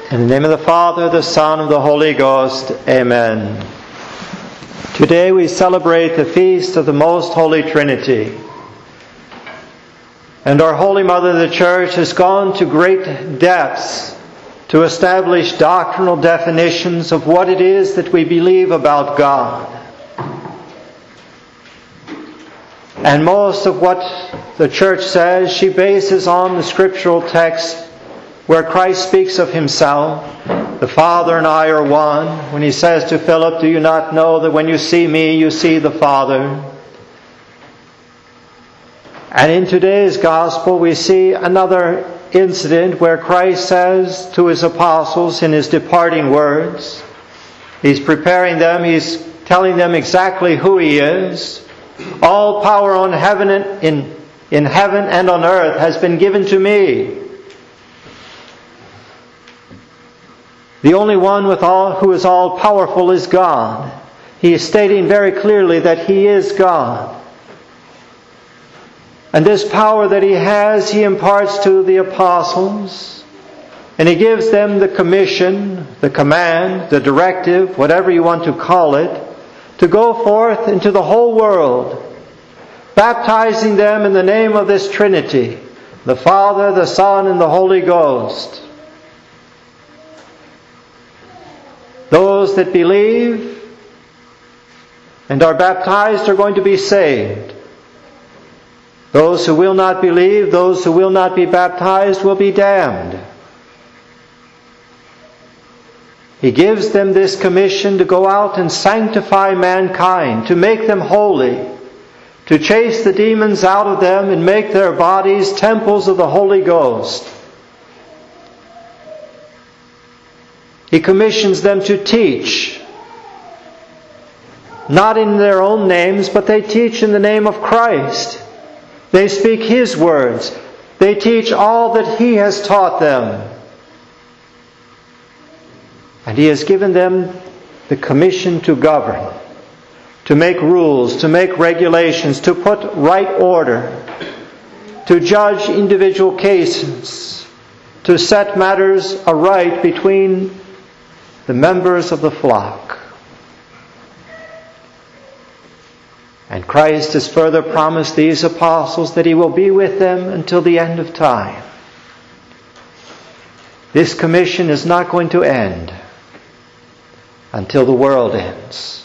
In the name of the Father, the Son, and the Holy Ghost. Amen. Today we celebrate the feast of the Most Holy Trinity. And our Holy Mother, the Church, has gone to great depths to establish doctrinal definitions of what it is that we believe about God. And most of what the Church says, she bases on the scriptural text where Christ speaks of Himself. The Father and I are one. When He says to Philip, "Do you not know that when you see me, you see the Father?" And in today's Gospel, we see another incident where Christ says to His apostles in His departing words, He's preparing them, He's telling them exactly who He is. All power on heaven and in heaven and on earth has been given to me. The only one who is all powerful is God. He is stating very clearly that He is God. And this power that He has, He imparts to the apostles. And He gives them the commission, the command, the directive, whatever you want to call it, to go forth into the whole world, baptizing them in the name of this Trinity, the Father, the Son, and the Holy Ghost. Those that believe and are baptized are going to be saved. Those who will not believe, those who will not be baptized will be damned. He gives them this commission to go out and sanctify mankind, to make them holy, to chase the demons out of them and make their bodies temples of the Holy Ghost. He commissions them to teach, not in their own names, but they teach in the name of Christ. They speak His words. They teach all that He has taught them. And He has given them the commission to govern, to make rules, to make regulations, to put right order, to judge individual cases, to set matters aright between the members of the flock. And Christ has further promised these apostles that He will be with them until the end of time. This commission is not going to end until the world ends.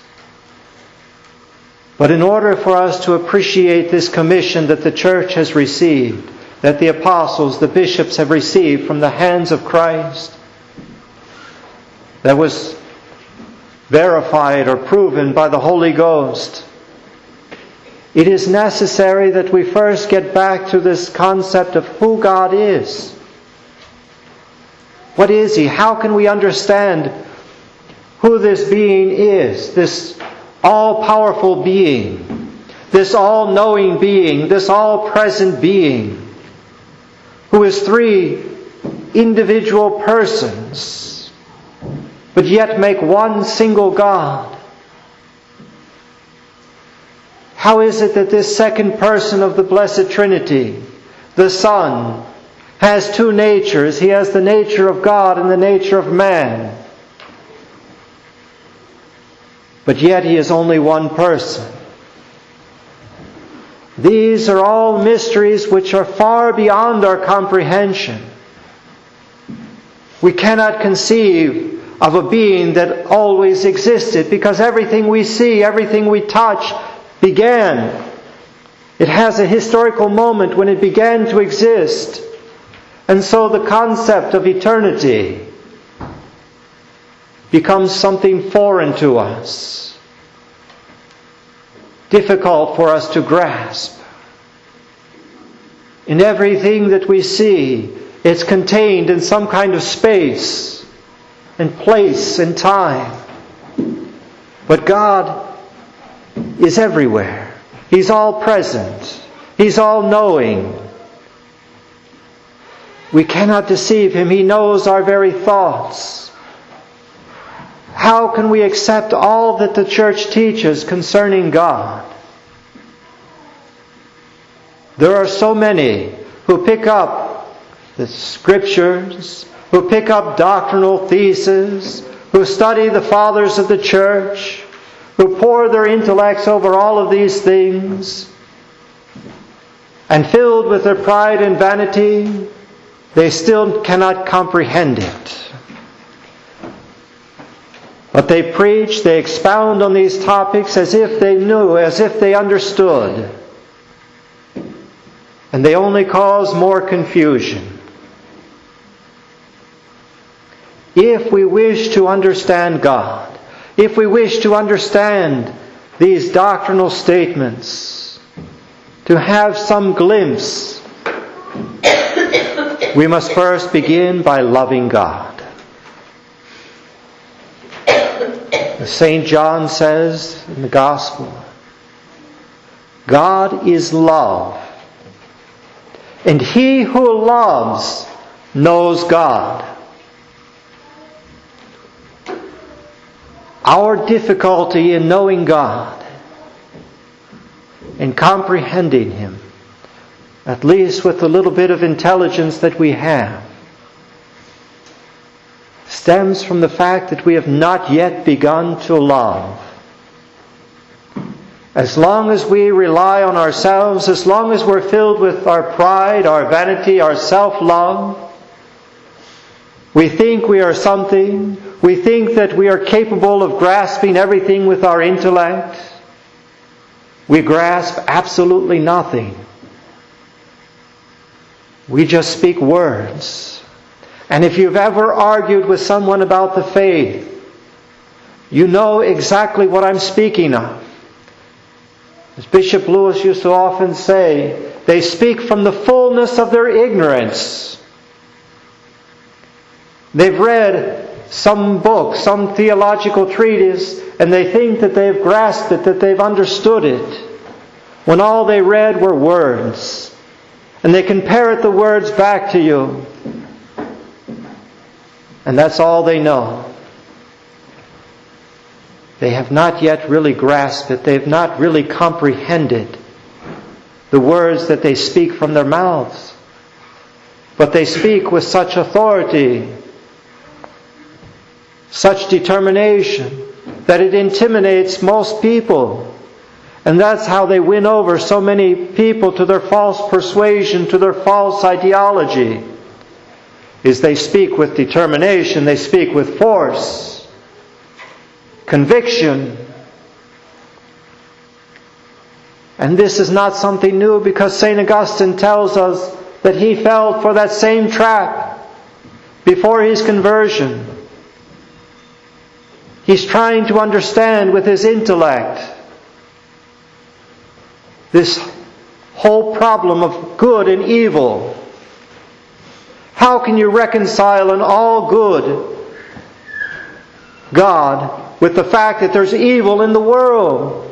But in order for us to appreciate this commission that the Church has received, that the apostles, the bishops have received from the hands of Christ, that was verified or proven by the Holy Ghost, it is necessary that we first get back to this concept of who God is. What is He? How can we understand who this being is, this all-powerful being, this all-knowing being, this all-present being, who is three individual persons, but yet make one single God? How is it that this second person of the Blessed Trinity, the Son, has two natures? He has the nature of God and the nature of man. But yet He is only one person. These are all mysteries which are far beyond our comprehension. We cannot conceive of a being that always existed, because everything we see, everything we touch began. It has a historical moment when it began to exist. And so the concept of eternity becomes something foreign to us, difficult for us to grasp. In everything that we see, it's contained in some kind of space and place and time. But God is everywhere. He's all present. He's all knowing. We cannot deceive Him. He knows our very thoughts. How can we accept all that the Church teaches concerning God? There are so many who pick up the Scriptures who pick up doctrinal theses, who study the fathers of the church, who pour their intellects over all of these things, and filled with their pride and vanity, they still cannot comprehend it. But they preach, they expound on these topics as if they knew, as if they understood. And they only cause more confusion. If we wish to understand God, if we wish to understand these doctrinal statements, to have some glimpse, we must first begin by loving God. St. John says in the Gospel, God is love, and he who loves knows God. Our difficulty in knowing God and comprehending Him, at least with the little bit of intelligence that we have, stems from the fact that we have not yet begun to love. As long as we rely on ourselves, as long as we're filled with our pride, our vanity, our self-love, we think we are something. We think that we are capable of grasping everything with our intellect. We grasp absolutely nothing. We just speak words. And if you've ever argued with someone about the faith, you know exactly what I'm speaking of. As Bishop Lewis used to often say, they speak from the fullness of their ignorance. They've read some book, some theological treatise, and they think that they've grasped it, that they've understood it, when all they read were words. And they can parrot the words back to you. And that's all they know. They have not yet really grasped it. They have not really comprehended the words that they speak from their mouths. But they speak with such authority, such determination, that it intimidates most people. And that's how they win over so many people to their false persuasion, to their false ideology. Is they speak with determination, they speak with force, conviction. And this is not something new, because St. Augustine tells us that he fell for that same trap before his conversion. He's trying to understand with his intellect this whole problem of good and evil. How can you reconcile an all-good God with the fact that there's evil in the world?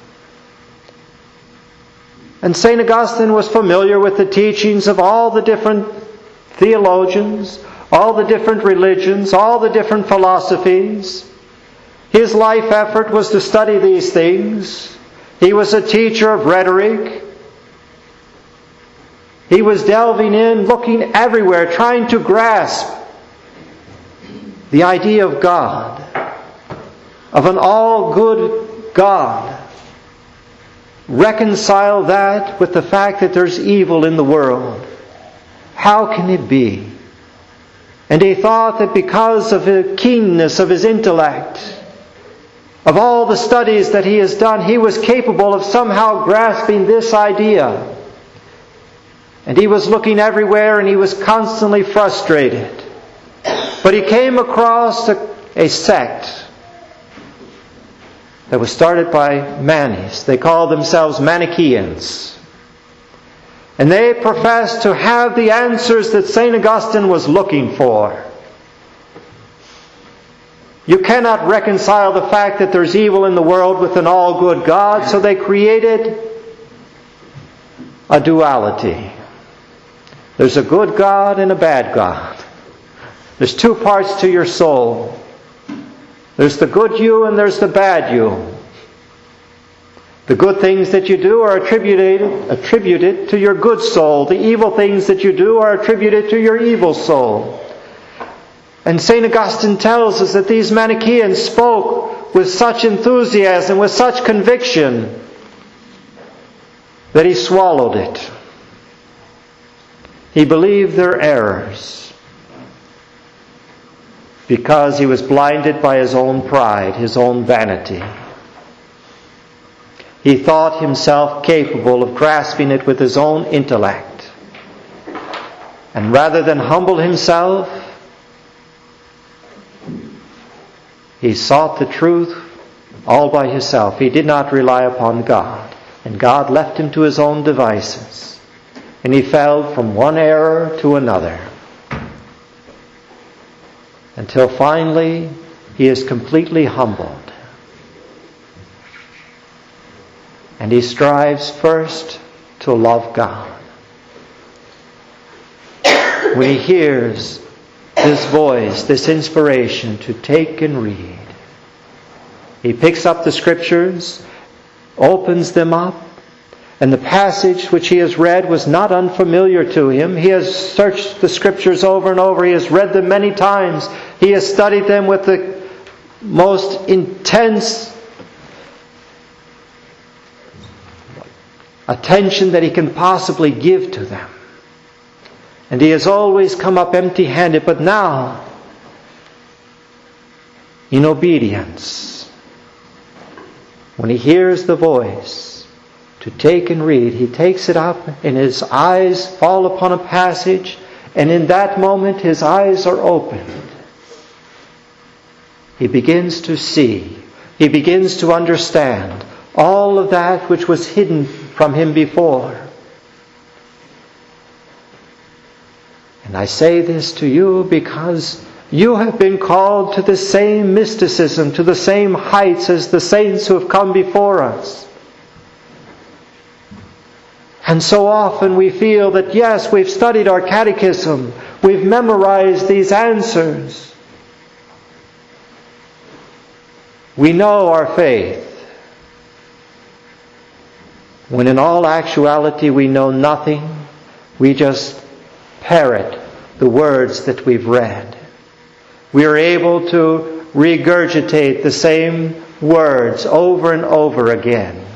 And St. Augustine was familiar with the teachings of all the different theologians, all the different religions, all the different philosophies. His life effort was to study these things. He was a teacher of rhetoric. He was delving in, looking everywhere, trying to grasp the idea of God, of an all-good God. Reconcile that with the fact that there's evil in the world. How can it be? And he thought that because of the keenness of his intellect, of all the studies that he has done, he was capable of somehow grasping this idea. And he was looking everywhere, and he was constantly frustrated. But he came across a sect that was started by Manes. They called themselves Manichaeans. And they professed to have the answers that St. Augustine was looking for. You cannot reconcile the fact that there's evil in the world with an all-good God, so they created a duality. There's a good God and a bad God. There's two parts to your soul. There's the good you and there's the bad you. The good things that you do are attributed to your good soul. The evil things that you do are attributed to your evil soul. And St. Augustine tells us that these Manichaeans spoke with such enthusiasm, with such conviction, that he swallowed it. He believed their errors because he was blinded by his own pride, his own vanity. He thought himself capable of grasping it with his own intellect. And rather than humble himself, he sought the truth all by himself. He did not rely upon God. And God left him to his own devices. And he fell from one error to another. Until finally he is completely humbled. And he strives first to love God. When he hears this voice, this inspiration to take and read, he picks up the Scriptures, opens them up, and the passage which he has read was not unfamiliar to him. He has searched the Scriptures over and over. He has read them many times. He has studied them with the most intense attention that he can possibly give to them. And he has always come up empty-handed, but now, in obedience, when he hears the voice to take and read, he takes it up and his eyes fall upon a passage, and in that moment his eyes are opened. He begins to see, he begins to understand all of that which was hidden from him before. And I say this to you because you have been called to the same mysticism, to the same heights as the saints who have come before us. And so often we feel that, yes, we've studied our catechism, we've memorized these answers, we know our faith, when in all actuality we know nothing. We just parrot the words that we've read. We are able to regurgitate the same words over and over again.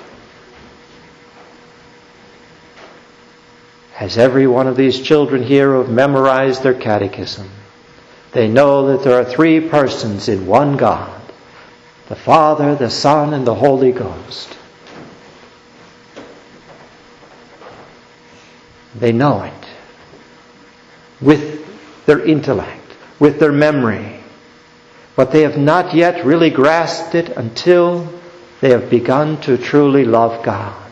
As every one of these children here who have memorized their catechism, they know that there are three persons in one God, the Father, the Son, and the Holy Ghost. They know it with their intellect, with their memory. But they have not yet really grasped it until they have begun to truly love God.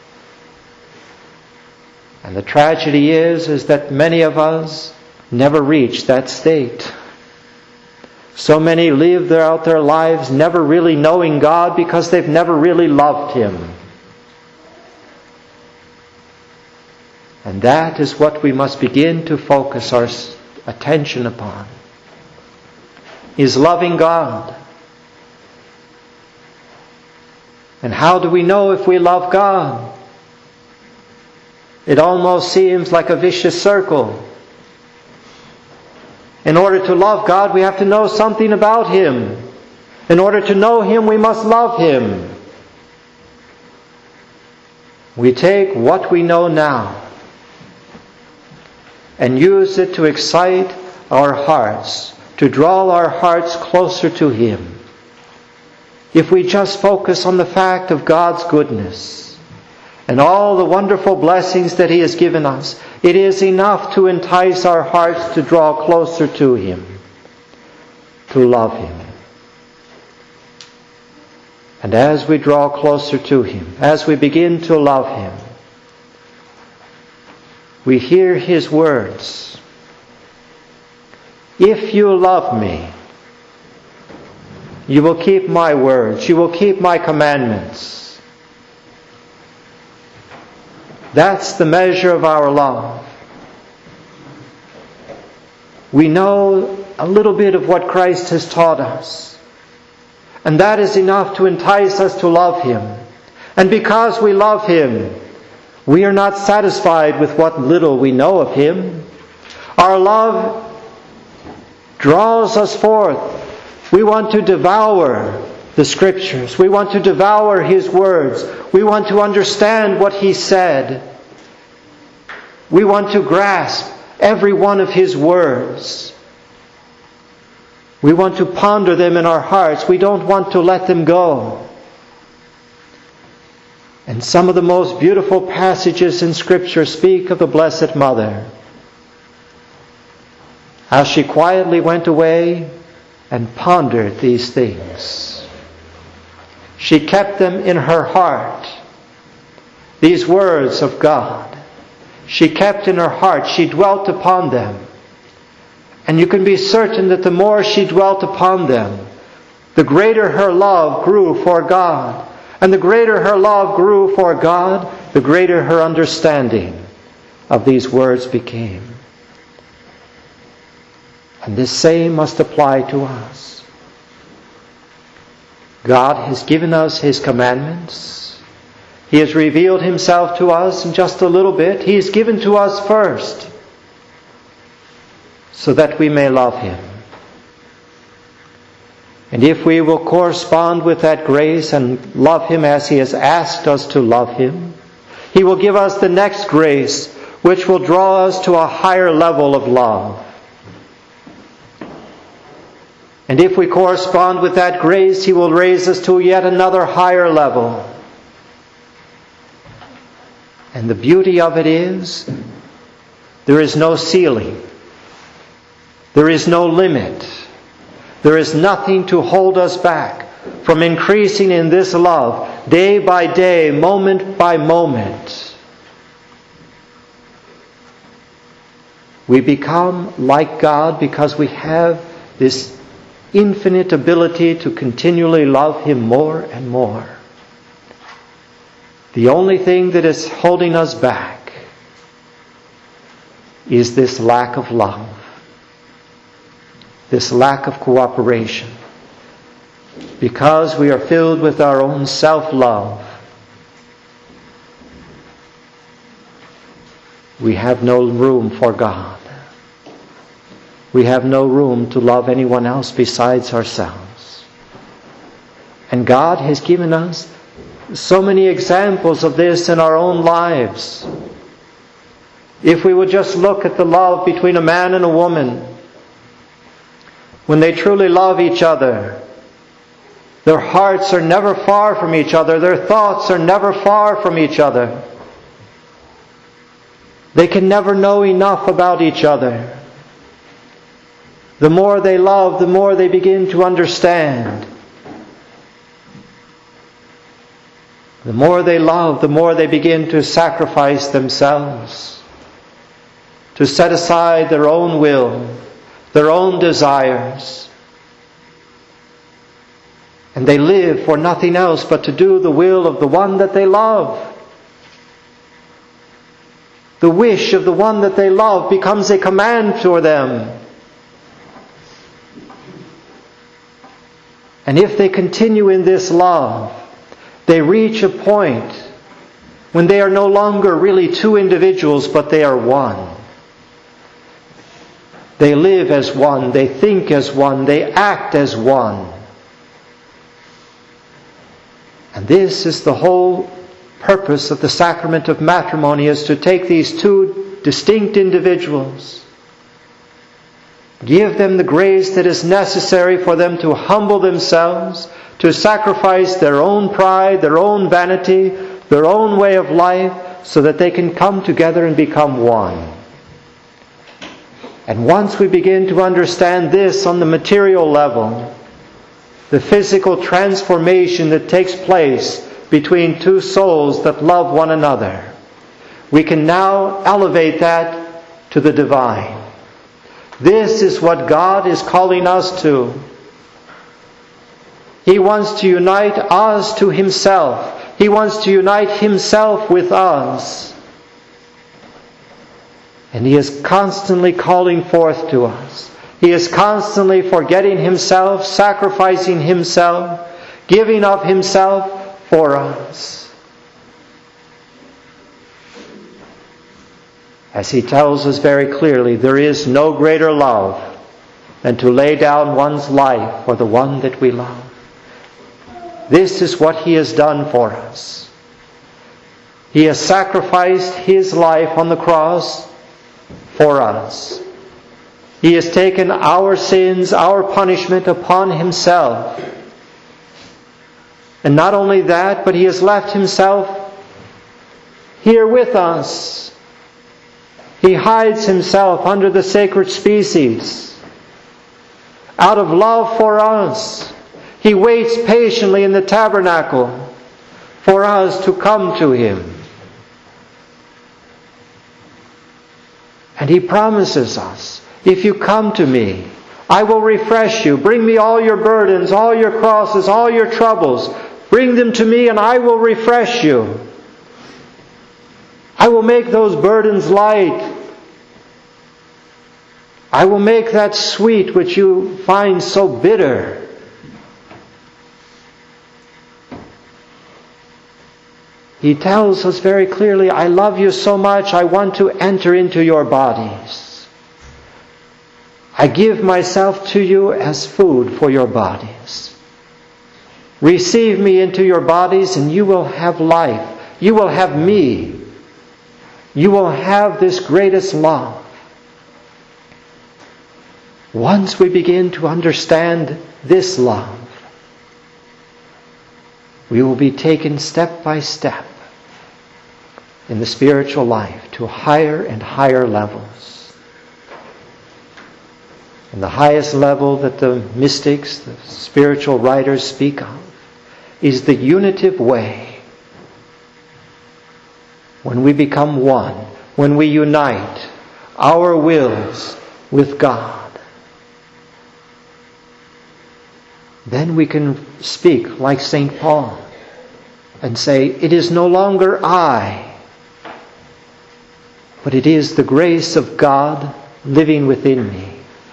And the tragedy is that many of us never reach that state. So many live out their lives never really knowing God because they've never really loved Him. And that is what we must begin to focus our attention upon, is loving God. And how do we know if we love God? It almost seems like a vicious circle. In order to love God, we have to know something about Him. In order to know Him, we must love Him. We take what we know now and use it to excite our hearts, to draw our hearts closer to Him. If we just focus on the fact of God's goodness and all the wonderful blessings that He has given us, it is enough to entice our hearts to draw closer to Him, to love Him. And as we draw closer to Him, as we begin to love Him, we hear His words. If you love me, you will keep my words. You will keep my commandments. That's the measure of our love. We know a little bit of what Christ has taught us. And that is enough to entice us to love Him. And because we love Him, we are not satisfied with what little we know of Him. Our love draws us forth. We want to devour the Scriptures. We want to devour His words. We want to understand what He said. We want to grasp every one of His words. We want to ponder them in our hearts. We don't want to let them go. And some of the most beautiful passages in Scripture speak of the Blessed Mother. How she quietly went away and pondered these things. She kept them in her heart. These words of God, she kept in her heart. She dwelt upon them. And you can be certain that the more she dwelt upon them, the greater her love grew for God. And the greater her love grew for God, the greater her understanding of these words became. And this same must apply to us. God has given us His commandments. He has revealed Himself to us in just a little bit. He has given to us first, so that we may love Him. And if we will correspond with that grace and love Him as He has asked us to love Him, He will give us the next grace, which will draw us to a higher level of love. And if we correspond with that grace, He will raise us to yet another higher level. And the beauty of it is, there is no ceiling. There is no limit. There is nothing to hold us back from increasing in this love day by day, moment by moment. We become like God because we have this infinite ability to continually love Him more and more. The only thing that is holding us back is this lack of love. This lack of cooperation. Because we are filled with our own self-love, we have no room for God. We have no room to love anyone else besides ourselves. And God has given us so many examples of this in our own lives. If we would just look at the love between a man and a woman, when they truly love each other, their hearts are never far from each other. Their thoughts are never far from each other. They can never know enough about each other. The more they love, the more they begin to understand. The more they love, the more they begin to sacrifice themselves, to set aside their own will, their own desires. And they live for nothing else but to do the will of the one that they love. The wish of the one that they love becomes a command for them. And if they continue in this love, they reach a point when they are no longer really two individuals, but they are one. They live as one, they think as one, they act as one. And this is the whole purpose of the sacrament of matrimony, is to take these two distinct individuals, give them the grace that is necessary for them to humble themselves, to sacrifice their own pride, their own vanity, their own way of life, so that they can come together and become one. And once we begin to understand this on the material level, the physical transformation that takes place between two souls that love one another, we can now elevate that to the divine. This is what God is calling us to. He wants to unite us to Himself. He wants to unite Himself with us. And He is constantly calling forth to us. He is constantly forgetting Himself, sacrificing Himself, giving of Himself for us. As He tells us very clearly, there is no greater love than to lay down one's life for the one that we love. This is what He has done for us. He has sacrificed His life on the cross for us. He has taken our sins, our punishment upon Himself. And not only that, but He has left Himself here with us. He hides Himself under the sacred species. Out of love for us, He waits patiently in the tabernacle for us to come to Him. And He promises us, if you come to me, I will refresh you. Bring me all your burdens, all your crosses, all your troubles. Bring them to me and I will refresh you. I will make those burdens light. I will make that sweet which you find so bitter. He tells us very clearly, I love you so much, I want to enter into your bodies. I give myself to you as food for your bodies. Receive me into your bodies and you will have life. You will have me. You will have this greatest love. Once we begin to understand this love, we will be taken step by step in the spiritual life to higher and higher levels. And the highest level that the mystics, the spiritual writers speak of, is the unitive way. When we become one, when we unite our wills with God, then we can speak like St. Paul and say, it is no longer I, but it is the grace of God living within me.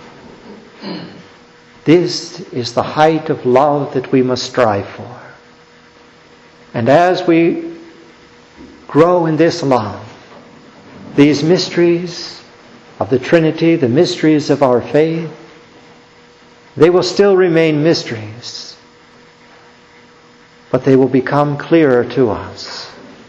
This is the height of love that we must strive for. And as we grow in this love, these mysteries of the Trinity, the mysteries of our faith, they will still remain mysteries, but they will become clearer to us.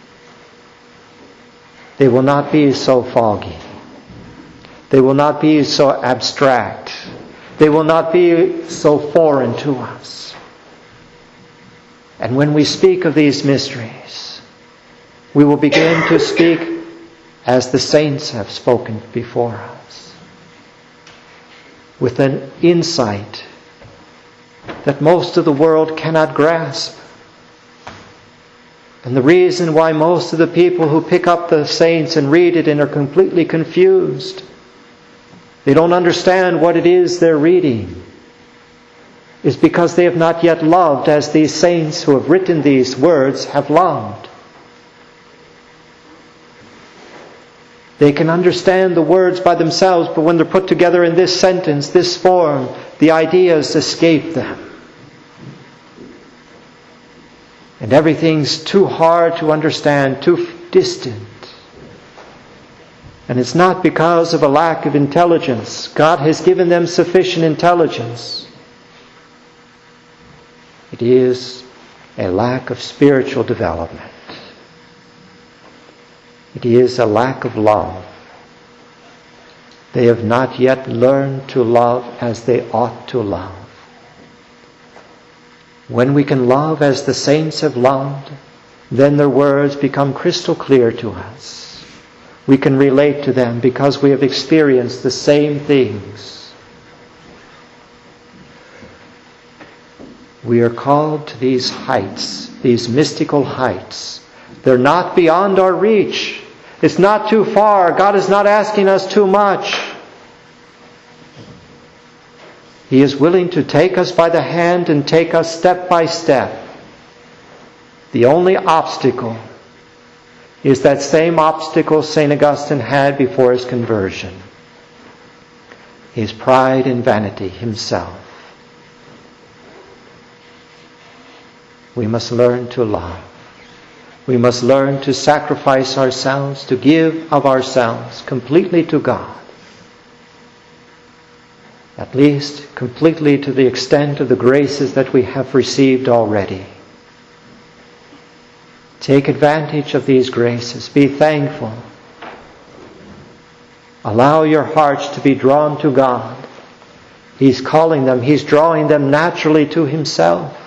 They will not be so foggy. They will not be so abstract. They will not be so foreign to us. And when we speak of these mysteries, we will begin to speak as the saints have spoken before us, with an insight that most of the world cannot grasp. And the reason why most of the people who pick up the saints and read it and are completely confused, they don't understand what it is they're reading, is because they have not yet loved as these saints who have written these words have loved. They can understand the words by themselves, but when they're put together in this sentence, this form, the ideas escape them. And everything's too hard to understand, too distant. And it's not because of a lack of intelligence. God has given them sufficient intelligence. It is a lack of spiritual development. It is a lack of love. They have not yet learned to love as they ought to love. When we can love as the saints have loved, then their words become crystal clear to us. We can relate to them because we have experienced the same things. We are called to these heights, these mystical heights. They're not beyond our reach. It's not too far. God is not asking us too much. He is willing to take us by the hand and take us step by step. The only obstacle is that same obstacle St. Augustine had before his conversion. His pride and vanity himself. We must learn to love. We must learn to sacrifice ourselves, to give of ourselves completely to God. at least completely to the extent of the graces that we have received already. Take advantage of these graces. Be thankful. Allow your hearts to be drawn to God. He's calling them. He's drawing them naturally to Himself.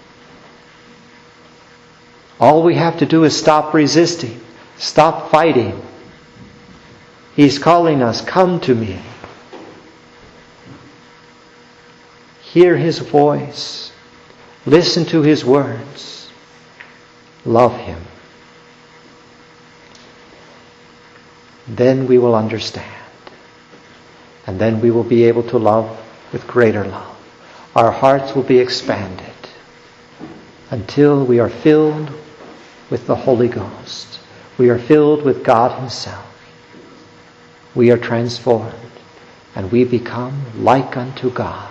All we have to do is stop resisting. Stop fighting. He's calling us, come to me. Hear His voice. Listen to His words. Love Him. Then we will understand. And then we will be able to love with greater love. Our hearts will be expanded until we are filled with the Holy Ghost. We are filled with God Himself. We are transformed and we become like unto God.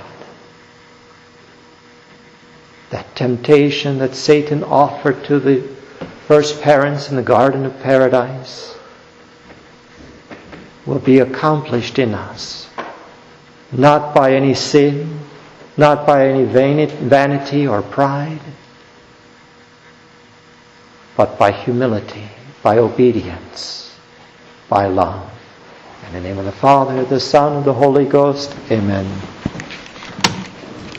That temptation that Satan offered to the first parents in the Garden of Paradise will be accomplished in us, not by any sin, not by any vanity or pride, but by humility, by obedience, by love. In the name of the Father, the Son, and the Holy Ghost, amen.